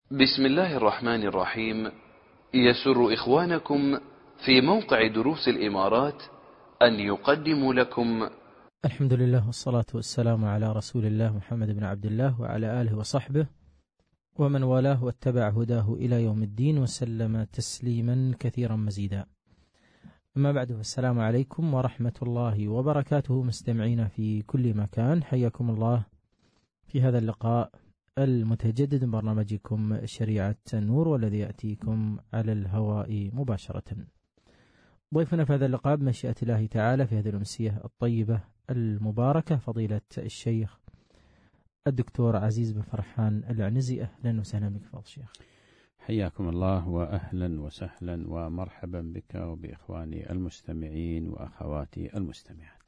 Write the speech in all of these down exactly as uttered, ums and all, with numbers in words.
بسم الله الرحمن الرحيم. يسر إخوانكم في موقع دروس الإمارات أن يقدموا لكم الحمد لله والصلاة والسلام على رسول الله محمد بن عبد الله وعلى آله وصحبه ومن والاه واتبع هداه إلى يوم الدين وسلم تسليما كثيرا مزيدا. أما بعد، السلام عليكم ورحمة الله وبركاته. مستمعين في كل مكان، حياكم الله في هذا اللقاء المتجدد من برنامجكم شريعة النور، والذي يأتيكم على الهواء مباشرة. ضيفنا في هذا اللقاء بمشيئة الله تعالى في هذه الأمسية الطيبة المباركة فضيلة الشيخ الدكتور عزيز بن فرحان العنزي. أهلا وسهلا بك فضل الشيخ. حياكم الله وأهلا وسهلا ومرحبا بك وبإخواني المستمعين وأخواتي المستمعات.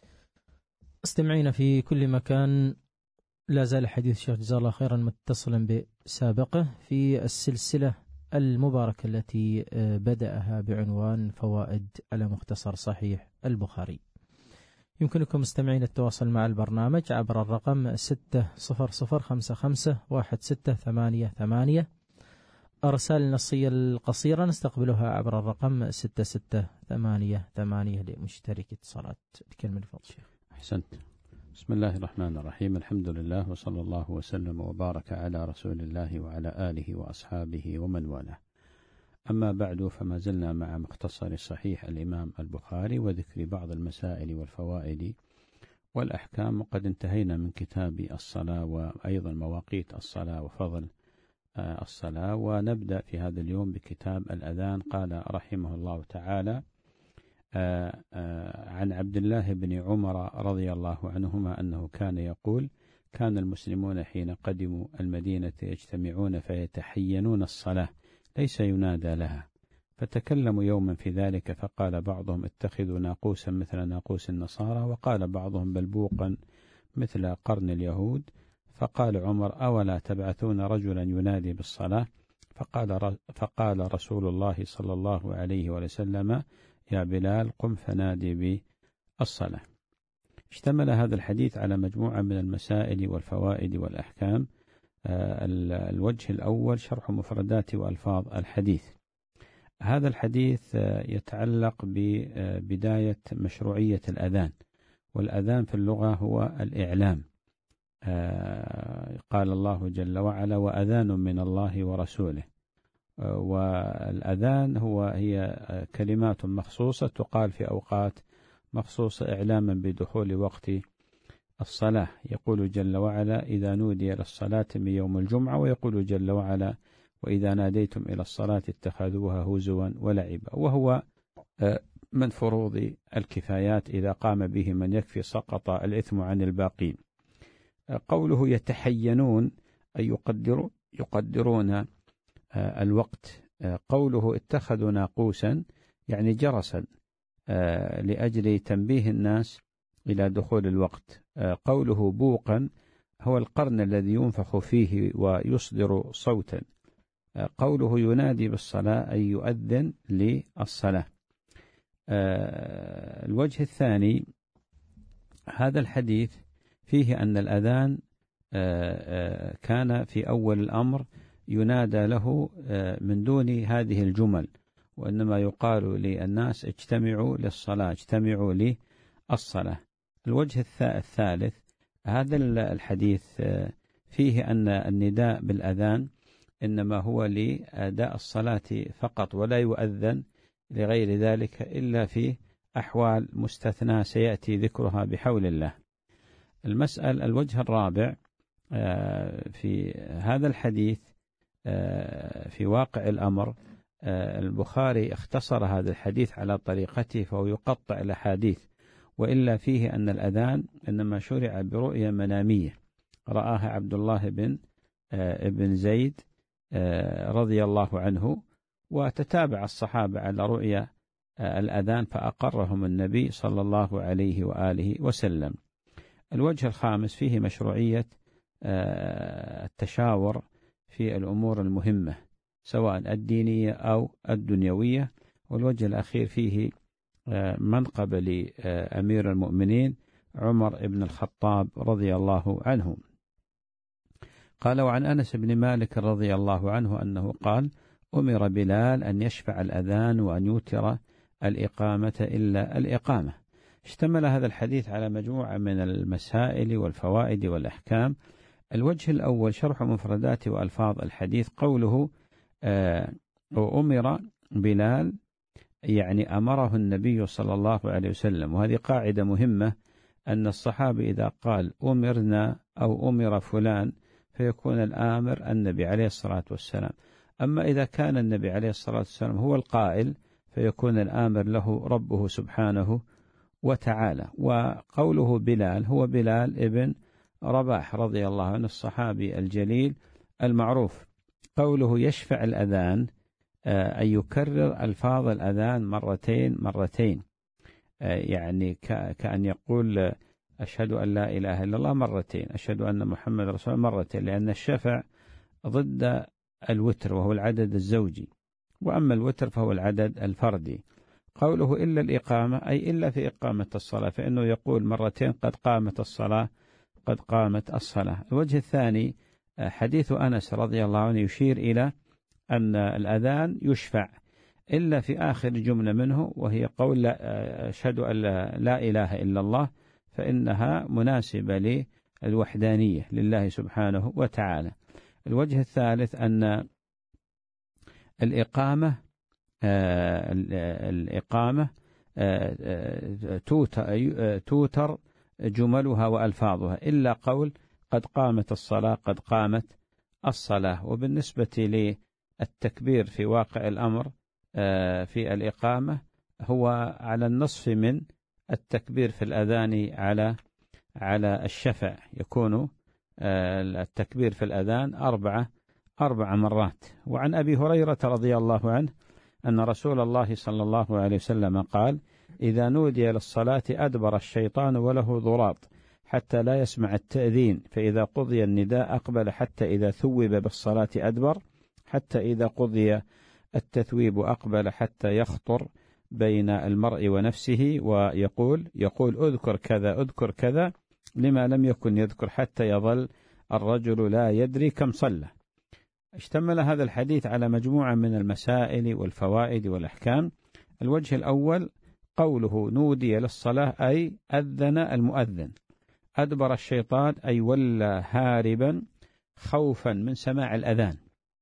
استمعينا في كل مكان، لا زال حديث الشيخ جزاه الله خيرا متصلا بسابقه في السلسلة المباركة التي بدأها بعنوان فوائد على مختصر صحيح البخاري. يمكنكم مستمعين التواصل مع البرنامج عبر الرقم ستة صفر صفر خمسة خمسة واحد ستة ثمانية ثمانية. أرسال النصية القصيرة نستقبلها عبر الرقم ستة ستة ثمانية ثمانية لمشترك اتصالات. الكلمة لفضل الشيخ. أحسنت. بسم الله الرحمن الرحيم، الحمد لله وصلى الله وسلم وبارك على رسول الله وعلى آله وأصحابه ومن والاه. أما بعد، فما زلنا مع مختصر صحيح الإمام البخاري وذكر بعض المسائل والفوائد والأحكام، وقد انتهينا من كتاب الصلاة وأيضا مواقيت الصلاة وفضل الصلاة. ونبدأ في هذا اليوم بكتاب الأذان. قال رحمه الله تعالى: آآ آآ عن عبد الله بن عمر رضي الله عنهما أنه كان يقول: كان المسلمون حين قدموا المدينة يجتمعون فيتحينون الصلاة ليس ينادى لها، فتكلموا يوما في ذلك، فقال بعضهم: اتخذوا ناقوسا مثل ناقوس النصارى، وقال بعضهم: بل بوقا مثل قرن اليهود. فقال عمر: أولا تبعثون رجلا ينادي بالصلاة؟ فقال, فقال رسول الله صلى الله عليه وسلم: يا بلال قم فنادي بالصلاة. اشتمل هذا الحديث على مجموعة من المسائل والفوائد والأحكام. الوجه الأول شرح مفردات وألفاظ الحديث. هذا الحديث يتعلق ببداية مشروعية الأذان، والأذان في اللغة هو الإعلام. قال الله جل وعلا: وأذان من الله ورسوله. والأذان هو هي كلمات مخصوصة تقال في أوقات مخصوصة إعلاما بدخول وقت الصلاة. يقول جل وعلا: إذا نودي للصلاة من يوم الجمعة. ويقول جل وعلا: وإذا ناديتم إلى الصلاة اتخذوها هزوا ولعبا. وهو من فروض الكفايات، إذا قام به من يكفي سقط الإثم عن الباقين. قوله يتحينون أي يقدرون يقدرون الوقت. قوله اتخذوا ناقوسا يعني جرسا لأجل تنبيه الناس إلى دخول الوقت. قوله بوقا هو القرن الذي ينفخ فيه ويصدر صوتا. قوله ينادي بالصلاة أي يؤذن للصلاة. الوجه الثاني، هذا الحديث فيه أن الأذان كان في أول الأمر ينادى له من دون هذه الجمل، وإنما يقال للناس: اجتمعوا للصلاة، اجتمعوا للصلاة. الوجه الثالث، هذا الحديث فيه أن النداء بالأذان إنما هو لأداء الصلاة فقط، ولا يؤذن لغير ذلك إلا في أحوال مستثنى سيأتي ذكرها بحول الله. المسألة الوجه الرابع في هذا الحديث، في واقع الأمر البخاري اختصر هذا الحديث على طريقته، فهو يقطع الأحاديث، وإلا فيه أن الأذان إنما شرع برؤية منامية رآها عبد الله بن ابن زيد رضي الله عنه، وتتابع الصحابة على رؤية الأذان فأقرهم النبي صلى الله عليه وآله وسلم. الوجه الخامس فيه مشروعية التشاور في الأمور المهمة سواء الدينية أو الدنيوية. والوجه الأخير فيه منقب لأمير المؤمنين عمر بن الخطاب رضي الله عنه. قال: وعن أنس بن مالك رضي الله عنه أنه قال: أمر بلال أن يشفع الأذان وأن يوتر الإقامة إلا الإقامة. اشتمل هذا الحديث على مجموعة من المسائل والفوائد والأحكام. الوجه الأول شرح مفردات وألفاظ الحديث. قوله آه وأمر بلال، يعني أمره النبي صلى الله عليه وسلم، وهذه قاعدة مهمة، أن الصحابي إذا قال أمرنا أو أمر فلان فيكون الآمر النبي عليه الصلاة والسلام. أما إذا كان النبي عليه الصلاة والسلام هو القائل فيكون الآمر له ربه سبحانه وتعالى. وقوله بلال هو بلال ابن رباح رضي الله عنه الصحابي الجليل المعروف. قوله يشفع الأذان أن يكرر ألفاظ الأذان مرتين مرتين، يعني كأن يقول أشهد أن لا إله إلا الله مرتين، أشهد أن محمد رسول الله مرتين، لأن الشفع ضد الوتر وهو العدد الزوجي، وأما الوتر فهو العدد الفردي. قوله إلا الإقامة أي إلا في إقامة الصلاة، فإنه يقول مرتين قد قامت الصلاة قد قامت الصلاة. الوجه الثاني حديث أنس رضي الله عنه يشير إلى أن الأذان يشفع إلا في آخر جملة منه، وهي قول أشهد أن لا إله إلا الله، فإنها مناسبة للوحدانية لله سبحانه وتعالى. الوجه الثالث أن الإقامة آه الإقامة آه توتر, توتر جملها وألفاظها إلا قول قد قامت الصلاة قد قامت الصلاة. وبالنسبة للتكبير في واقع الأمر آه في الإقامة هو على النصف من التكبير في الأذان على على الشفع، يكون آه التكبير في الأذان أربعة أربع مرات. وعن أبي هريرة رضي الله عنه أن رسول الله صلى الله عليه وسلم قال: إذا نودي للصلاة أدبر الشيطان وله ضراط حتى لا يسمع التأذين، فإذا قضي النداء أقبل حتى إذا ثوب بالصلاة أدبر، حتى إذا قضي التثويب أقبل حتى يخطر بين المرء ونفسه ويقول يقول أذكر كذا أذكر كذا، لما لم يكن يذكر حتى يظل الرجل لا يدري كم صلى. اشتمل هذا الحديث على مجموعة من المسائل والفوائد والأحكام. الوجه الأول قوله نودي للصلاة أي أذن المؤذن، أدبر الشيطان أي ولى هاربا خوفا من سماع الأذان.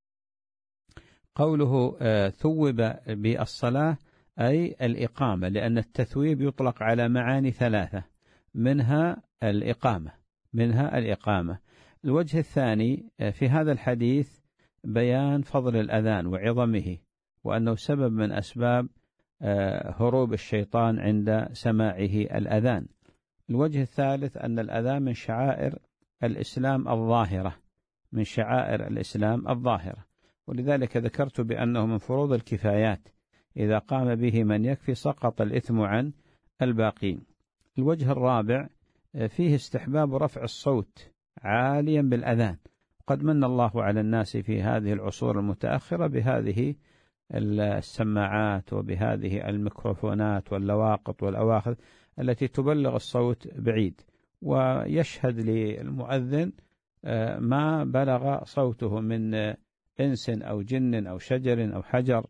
قوله ثوب بالصلاة أي الإقامة، لأن التثويب يطلق على معاني ثلاثة، منها الإقامة منها الإقامة. الوجه الثاني في هذا الحديث بيان فضل الأذان وعظمه، وأنه سبب من أسباب هروب الشيطان عند سماعه الأذان. الوجه الثالث أن الأذان من شعائر الإسلام الظاهرة من شعائر الإسلام الظاهرة ولذلك ذكرت بأنه من فروض الكفايات، إذا قام به من يكفي سقط الإثم عن الباقين. الوجه الرابع فيه استحباب رفع الصوت عاليا بالأذان، قد من الله على الناس في هذه العصور المتأخرة بهذه السماعات وبهذه الميكروفونات واللواقط والأواخذ التي تبلغ الصوت بعيد، ويشهد للمؤذن ما بلغ صوته من إنس أو جن أو شجر أو حجر.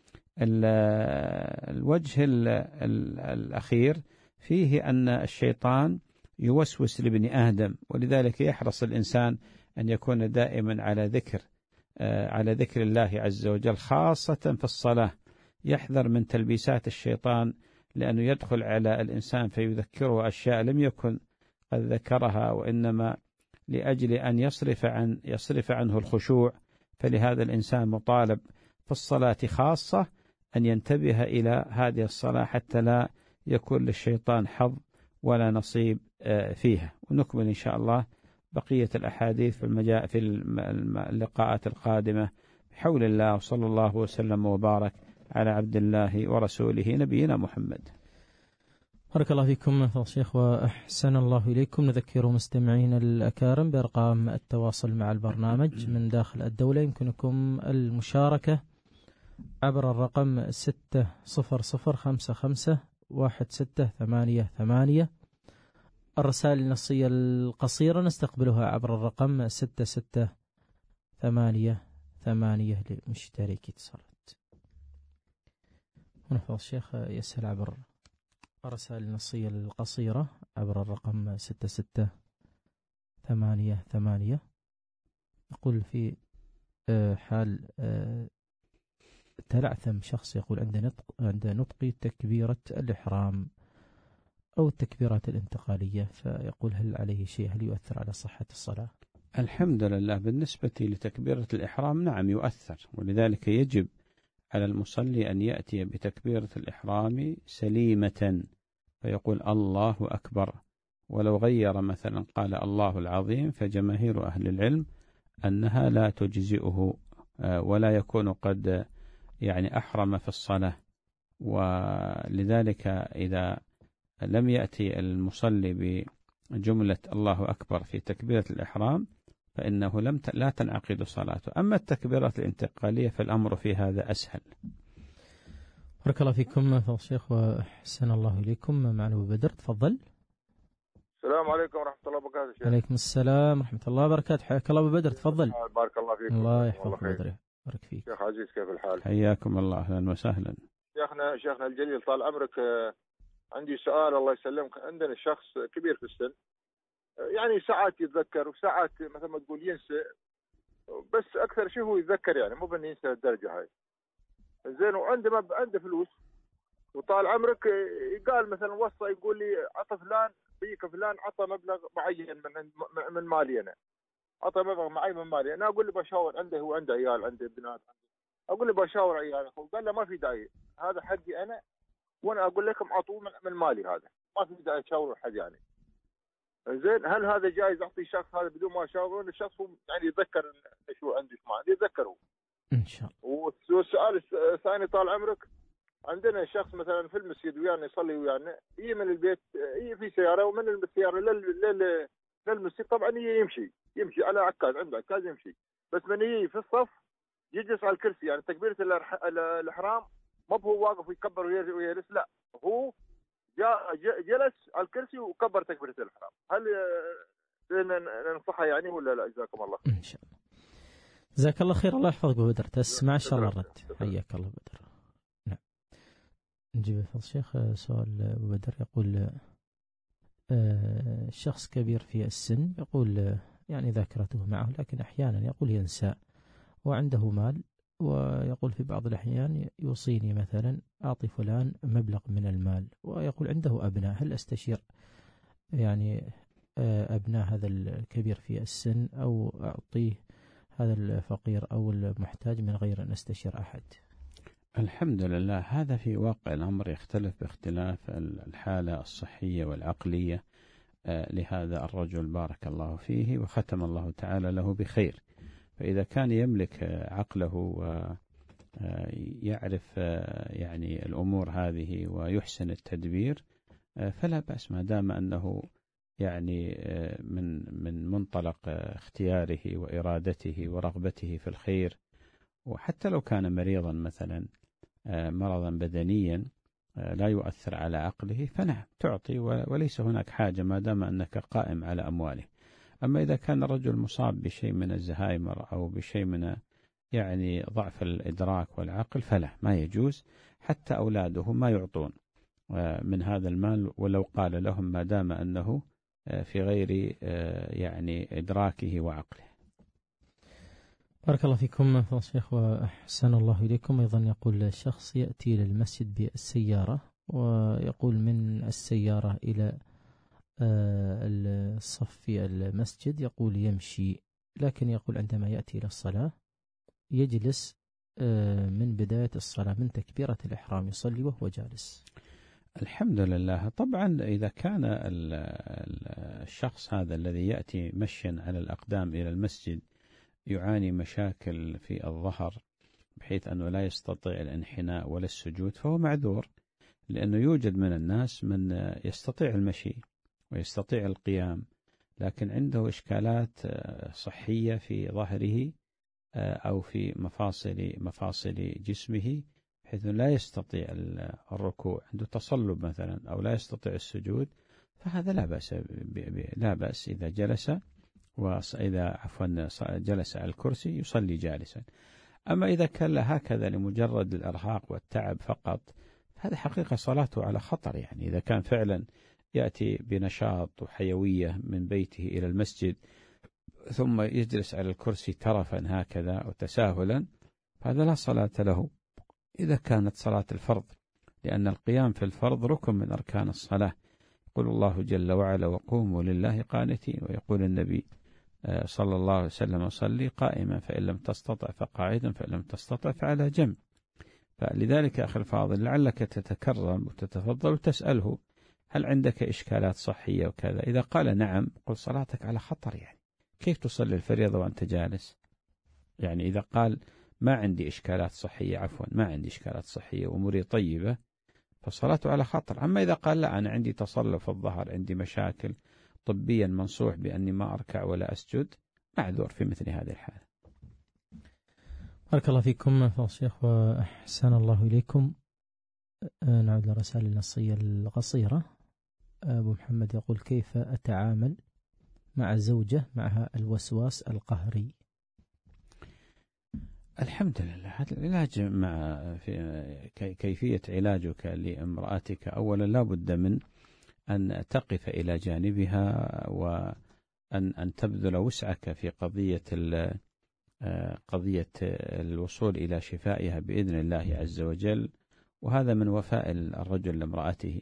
الوجه الأخير فيه أن الشيطان يوسوس لابن آدم، ولذلك يحرص الإنسان أن يكون دائما على ذكر على ذكر الله عز وجل، خاصة في الصلاة، يحذر من تلبيسات الشيطان، لأنه يدخل على الإنسان فيذكره أشياء لم يكن قد ذكرها، وإنما لأجل أن يصرف عن يصرف عنه الخشوع. فلهذا الإنسان مطالب في الصلاة خاصة أن ينتبه إلى هذه الصلاة حتى لا يكون للشيطان حظ ولا نصيب فيها. ونكمل إن شاء الله بقية الأحاديث في المجا... في اللقاءات القادمة بحول الله، وصلى الله وسلم وبارك على عبد الله ورسوله نبينا محمد. بارك الله فيكم فضيلة الشيخ وأحسن الله إليكم. نذكر مستمعين الأكارم بأرقام التواصل مع البرنامج من داخل الدولة. يمكنكم المشاركة عبر الرقم ستة صفر صفر خمسة خمسة واحد ستة ثمانية ثمانية. الرسائل النصية القصيرة نستقبلها عبر الرقم ستة ستة ثمانية ثمانية لمشترك اتصالات. هنا فضل الشيخ يسأل عبر الرسائل النصية القصيرة عبر الرقم ستة ستة ثمانية ثمانية. يقول في حال تلعثم شخص، يقول عند نطق عند نطق تكبيرة الإحرام أو التكبيرات الانتقالية، فيقول هل عليه شيء؟ هل يؤثر على صحة الصلاة؟ الحمد لله، بالنسبة لتكبيرة الإحرام نعم يؤثر، ولذلك يجب على المصلي أن يأتي بتكبيرة الإحرام سليمة فيقول الله أكبر. ولو غير مثلا قال الله العظيم، فجماهير أهل العلم أنها لا تجزئه ولا يكون قد يعني أحرم في الصلاة. ولذلك إذا لم يأتي المصلي بجملة الله أكبر في تكبيرة الإحرام فإنه لم لا تنعقد صلاته. أما التكبيرات الانتقالية فالأمر في هذا أسهل. بارك الله فيكم فضل الشيخ وأحسن الله إليكم. معنا أبو بدر، تفضل. السلام عليكم ورحمة الله وبركاته شيخ. عليكم السلام ورحمة الله وبركاته. حياك الله أبو بدر، تفضل. بارك الله فيكم. الله يحفظك بدر، بارك فيك. شيخ عزيز كيف الحال؟ حياكم الله، أهلا وسهلا. شيخنا شيخنا الجليل طال عمرك، عندي سؤال الله يسلمك. عندنا شخص كبير في السن، يعني ساعات يتذكر وساعات مثل ما تقول ينسى، بس أكثر شيء هو يتذكر، يعني مو بأن ينسى الدرجة هاي. زين، وعنده ما عنده فلوس، وطال عمرك قال مثلا وصى يقول لي عطى فلان بيك فلان عطى مبلغ معين من من مالي انا، عطى مبلغ معين من مالي انا. اقول له بشاور عنده، هو عنده عيال عنده بنات، اقول له بشاور عيال اخو. قال له ما في داعي، هذا حقي انا وانا اقول لكم اعطوه من, من مالي، هذا ما في داعي تشاوروا حد يعني. زين، هل هذا جائز اعطي الشخص هذا بدون ما اشاور؟ الشخص هو يعني يتذكر شو عنده ما عنده، يتذكره ان شاء الله. والسؤال الثاني طال عمرك، عندنا شخص مثلا في المسجد ويانا يصلي ويانا، يجي من البيت يجي في سياره، ومن السياره لل للمسجد طبعا يجي يمشي يمشي على عكاز، عنده عكاز يمشي، بس من يجي في الصف يجلس على الكرسي، يعني تكبيره الاحرام ما هو واقف ويكبر ويجلس، لا هو جاء جلس على الكرسي وكبر تكبيره الاحرام. هل ننصحه يعني ولا لا؟ جزاكم الله خير. ان شاء الله، جزاك الله خير. الله يحفظك ابو بدر، تسمع ان شاء الله الرد. حياك الله بدر. نعم، نجيب فضل الشيخ سؤال ابو بدر. يقول شخص كبير في السن، يقول يعني ذاكرته معه لكن احيانا يقول ينسى، وعنده مال، ويقول في بعض الأحيان يوصيني مثلا أعطي فلان مبلغ من المال، ويقول عنده أبناء، هل أستشير يعني أبناء هذا الكبير في السن أو أعطيه هذا الفقير أو المحتاج من غير أن أستشير أحد؟ الحمد لله، هذا في واقع الأمر يختلف باختلاف الحالة الصحية والعقلية لهذا الرجل بارك الله فيه وختم الله تعالى له بخير. فإذا كان يملك عقله ويعرف يعني الأمور هذه ويحسن التدبير فلا بأس، ما دام أنه يعني من من منطلق اختياره وإرادته ورغبته في الخير. وحتى لو كان مريضا مثلا مرضا بدنيا لا يؤثر على عقله فنعم تعطي، وليس هناك حاجة ما دام أنك قائم على أمواله. أما إذا كان الرجل مصاب بشيء من الزهايمر أو بشيء من يعني ضعف الإدراك والعقل فلا، ما يجوز، حتى أولاده ما يعطون من هذا المال ولو قال لهم، ما دام أنه في غير يعني إدراكه وعقله. بارك الله فيكم فضل الشيخ وأحسن الله إليكم. أيضا يقول الشخص يأتي للمسجد بالسيارة، ويقول من السيارة إلى الصف في المسجد يقول يمشي، لكن يقول عندما يأتي إلى الصلاة يجلس من بداية الصلاة من تكبيرة الإحرام يصلي وهو جالس. الحمد لله. طبعا إذا كان الشخص هذا الذي يأتي مشيا على الأقدام إلى المسجد يعاني مشاكل في الظهر بحيث أنه لا يستطيع الانحناء ولا السجود فهو معذور، لأنه يوجد من الناس من يستطيع المشي ويستطيع القيام لكن عنده إشكالات صحية في ظهره أو في مفاصل مفاصل جسمه بحيث لا يستطيع الركوع، عنده تصلب مثلا أو لا يستطيع السجود، فهذا لا بأس لا بأس إذا جلس وإذا عفوا جلس على الكرسي يصلي جالسا. أما إذا كان هكذا لمجرد الإرهاق والتعب فقط، هذا حقيقة صلاته على خطر. يعني إذا كان فعلا يأتي بنشاط وحيوية من بيته إلى المسجد ثم يجلس على الكرسي ترفا هكذا أو تساهلا، هذا لا صلاة له إذا كانت صلاة الفرض، لأن القيام في الفرض ركن من أركان الصلاة. يقول الله جل وعلا: وقوموا لله قانتين. ويقول النبي صلى الله عليه وسلم: صلي قائما فإن لم تستطع فقاعدا فإن لم تستطع فعلى جنب. فلذلك أخي الفاضل لعلك تتكرم وتتفضل وتسأله: هل عندك إشكالات صحية وكذا؟ إذا قال نعم، قل صلاتك على خطر. يعني كيف تصلي الفريضة وأنت جالس؟ يعني إذا قال ما عندي إشكالات صحية، عفوا ما عندي إشكالات صحية وأموري طيبة، فصلاته على خطر. أما إذا قال لا، أنا عندي تصلف في الظهر، عندي مشاكل طبيا منصوح بأني ما أركع ولا أسجد، معذور في مثل هذه الحالة. بارك الله فيكم فضل الشيخ وأحسن الله إليكم. نعود للرسائل النصية القصيرة. أبو محمد يقول: كيف أتعامل مع زوجة معها الوسواس القهري؟ الحمد لله. هذا العلاج مع في كيفية علاجك لامرأتك، أولا لا بد من أن تقف إلى جانبها وأن أن تبذل وسعك في قضية قضية الوصول إلى شفائها بإذن الله عز وجل، وهذا من وفاء الرجل لامرأته.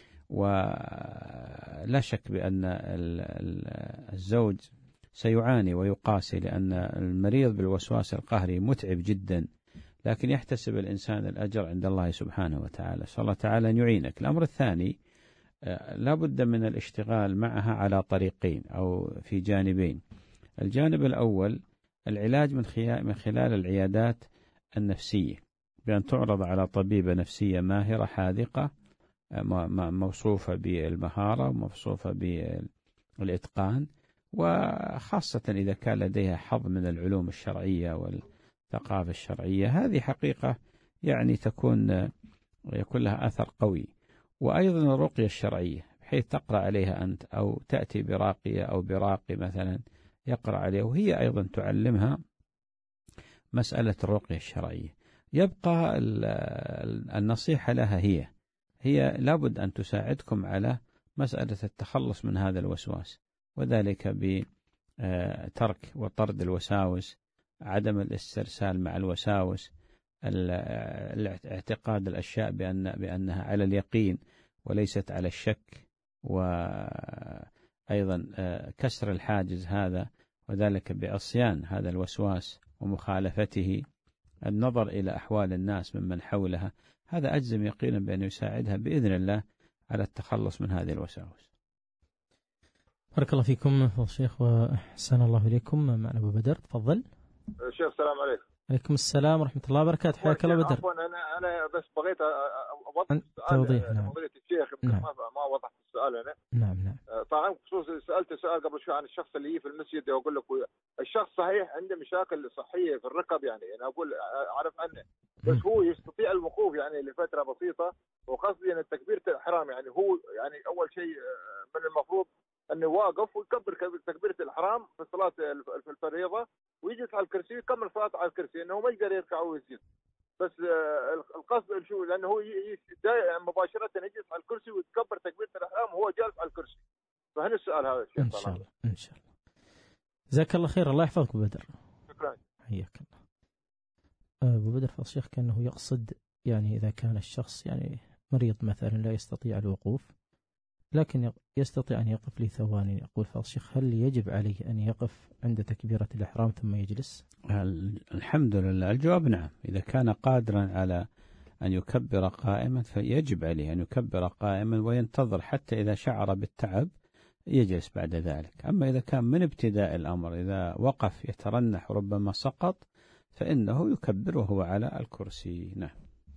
ولا شك بأن الزوج سيعاني ويقاسي، لأن المريض بالوسواس القهري متعب جدا، لكن يحتسب الإنسان الأجر عند الله سبحانه وتعالى. صلى الله تعالى أن يعينك. الأمر الثاني، لا بد من الاشتغال معها على طريقين أو في جانبين. الجانب الأول العلاج من خلال العيادات النفسية، بأن تعرض على طبيبة نفسية ماهرة حاذقة موصوفة بالمهارة وموصوفة بالإتقان، وخاصة إذا كان لديها حظ من العلوم الشرعية والثقافة الشرعية. هذه حقيقة يعني تكون يكون لها أثر قوي. وأيضا الرقية الشرعية، بحيث تقرأ عليها أنت أو تأتي براقية أو براقي مثلا يقرأ عليها، وهي أيضا تعلمها مسألة الرقية الشرعية. يبقى النصيحة لها هي هي لابد أن تساعدكم على مسألة التخلص من هذا الوسواس، وذلك بترك وطرد الوساوس، عدم الاسترسال مع الوساوس، الاعتقاد الأشياء بأن بأنها على اليقين وليست على الشك، وأيضا كسر الحاجز هذا، وذلك بعصيان هذا الوسواس ومخالفته، النظر إلى أحوال الناس ممن حولها. هذا أجزم يقينا بأن يساعدها بإذن الله على التخلص من هذه الوساوس. بارك الله فيكم فضل الشيخ وأحسن الله إليكم. معنا أبو بدر، تفضل. شيخ السلام عليكم. عليكم السلام ورحمة الله وبركاته. حياك الله بدر. عفوا أنا أنا بس بغيت أوضح السؤال. توضيح. نعم. فضيلة الشيخ نعم. ما ما وضحت السؤال أنا. نعم نعم. طبعا بخصوص سألت سؤال قبل شوي عن الشخص اللي يجي في المسجد وأقول لك الشخص صحيح عنده مشاكل صحية في الركب، يعني أنا أقول أعرف عنه، بس هو يستطيع الوقوف يعني لفترة بسيطة، وقصدي أن تكبيرة الإحرام يعني هو يعني أول شيء من المفروض أنه واقف ويكبر تكبيرة الإحرام في صلاة في الفريضة، ويجلس على الكرسي ويكمل صلاته على الكرسي، انه ما يقدر يركع ويسجد. بس القصد شو؟ لانه هو مباشره يجلس على الكرسي ويتكبر تكبيره الاحرام وهو جالس على الكرسي. فهنا السؤال هذا الشيء. ان شاء الله ان شاء الله. جزاك الله خير. الله يحفظك ابو بدر. شكرا. حياك الله. ابو بدر فضل الشيخ كانه يقصد يعني اذا كان الشخص يعني مريض مثلا لا يستطيع الوقوف، لكن يستطيع أن يقف لثواني، يقول فضل الشيخ هل يجب عليه أن يقف عند تكبيرة الإحرام ثم يجلس؟ الحمد لله، الجواب نعم. إذا كان قادرا على أن يكبر قائما فيجب عليه أن يكبر قائما وينتظر حتى إذا شعر بالتعب يجلس بعد ذلك. أما إذا كان من ابتداء الأمر إذا وقف يترنح ربما سقط فإنه يكبر وهو على الكرسي. نعم.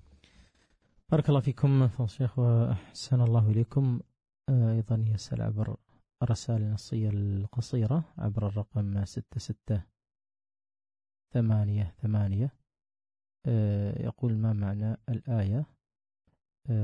بارك الله فيكم فضل الشيخ وأحسن الله إليكم. أيضا يسأل عبر الرسائل النصية القصيرة عبر الرقم ستة ستة ثمانية ثمانية. يقول ما معنى الآية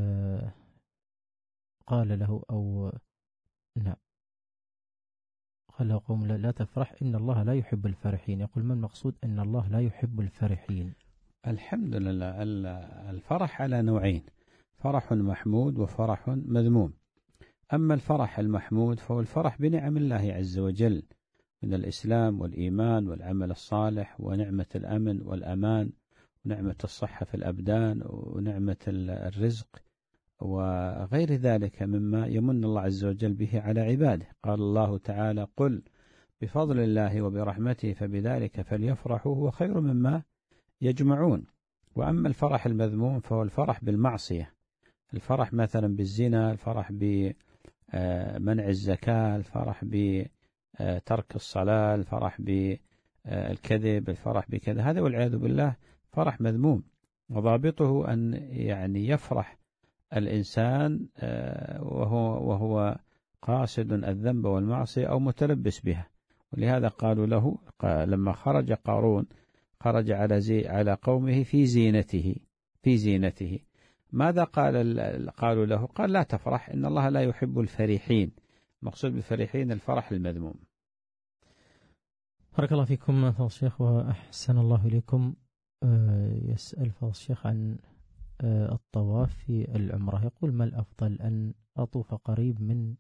قال له أو نعم قال له قوم لا, لا تفرح إن الله لا يحب الفرحين. يقول ما المقصود أن الله لا يحب الفرحين؟ الحمد لله. الفرح على نوعين: فرح محمود وفرح مذموم. أما الفرح المحمود فهو الفرح بنعم الله عز وجل من الإسلام والإيمان والعمل الصالح ونعمة الأمن والأمان ونعمة الصحة في الأبدان ونعمة الرزق وغير ذلك مما يمن الله عز وجل به على عباده. قال الله تعالى: قل بفضل الله وبرحمته فبذلك فليفرحوا هو خير مما يجمعون. وأما الفرح المذموم فهو الفرح بالمعصية، الفرح مثلا بالزنا، الفرح بمنع الزكاة، الفرح بترك الصلاة، الفرح بالكذب، الفرح بكذا، هذا والعياذ بالله فرح مذموم. وضابطه أن يعني يفرح الإنسان وهو وهو قاصد الذنب والمعصية أو متلبس بها. ولهذا قالوا له لما خرج قارون خرج على زي على قومه في زينته في زينته ماذا قال قالوا له؟ قال: لا تفرح إن الله لا يحب الفرحين. مقصود بالفرحين الفرح المذموم. بارك الله فيكم فضل الشيخ وأحسن الله إليكم. يسأل فضل الشيخ عن الطواف في العمرة، يقول: ما الأفضل أن أطوف قريب من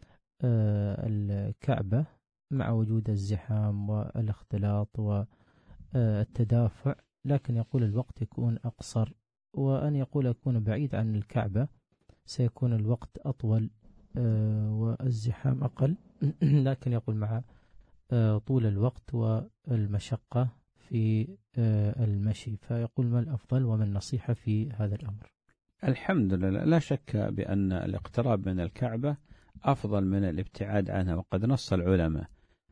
الكعبة مع وجود الزحام والاختلاط والتدافع، لكن يقول الوقت يكون أقصر، وأن يقول يكون بعيد عن الكعبة سيكون الوقت أطول والزحام أقل، لكن يقول مع طول الوقت والمشقة في المشي، فيقول ما الأفضل وما النصيحة في هذا الأمر؟ الحمد لله، لا شك بأن الاقتراب من الكعبة أفضل من الابتعاد عنها. وقد نص العلماء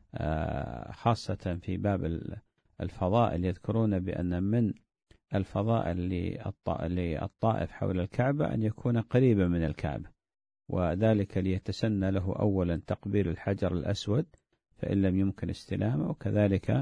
خاصة في باب الفضائل يذكرون بأن من الفضائل للطائف حول الكعبة أن يكون قريبا من الكعبة، وذلك ليتسنى له أولا تقبيل الحجر الأسود فإن لم يمكن استلامه، وكذلك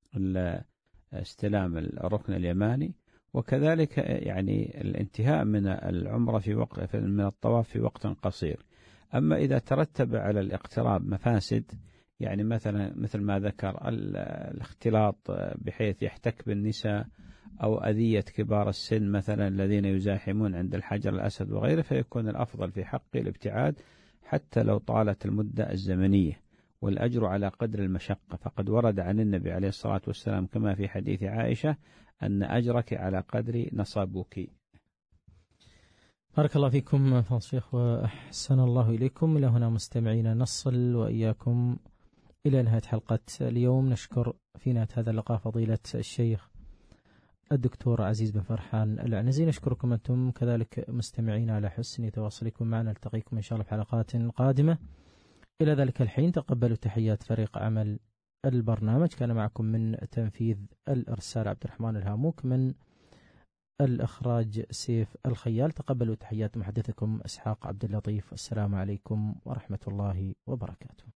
استلام الركن اليماني، وكذلك يعني الانتهاء من العمرة في وقت من الطواف في وقت قصير. أما إذا ترتب على الاقتراب مفاسد، يعني مثلا مثل ما ذكر الاختلاط بحيث يحتك بالنساء أو أذية كبار السن مثلا الذين يزاحمون عند الحجر الأسود وغيره، فيكون الأفضل في حق الابتعاد حتى لو طالت المدة الزمنية، والأجر على قدر المشقة. فقد ورد عن النبي عليه الصلاة والسلام كما في حديث عائشة أن أجرك على قدر نصبك. بارك الله فيكم فضل الشيخ وأحسن الله إليكم. إلى هنا مستمعينا نصل وإياكم إلى نهاية حلقة اليوم. نشكر في نهاية هذا اللقاء فضيلة الشيخ الدكتور عزيز بن فرحان العنزي. نشكركم أنتم كذلك مستمعين على حسن تواصلكم معنا. نلتقيكم إن شاء الله في حلقات قادمة. إلى ذلك الحين تقبلوا تحيات فريق عمل البرنامج. كان معكم من تنفيذ الإرسال عبد الرحمن الهاموك، من الإخراج سيف الخيال. تقبلوا تحيات محدثكم إسحاق عبد اللطيف. السلام عليكم ورحمة الله وبركاته.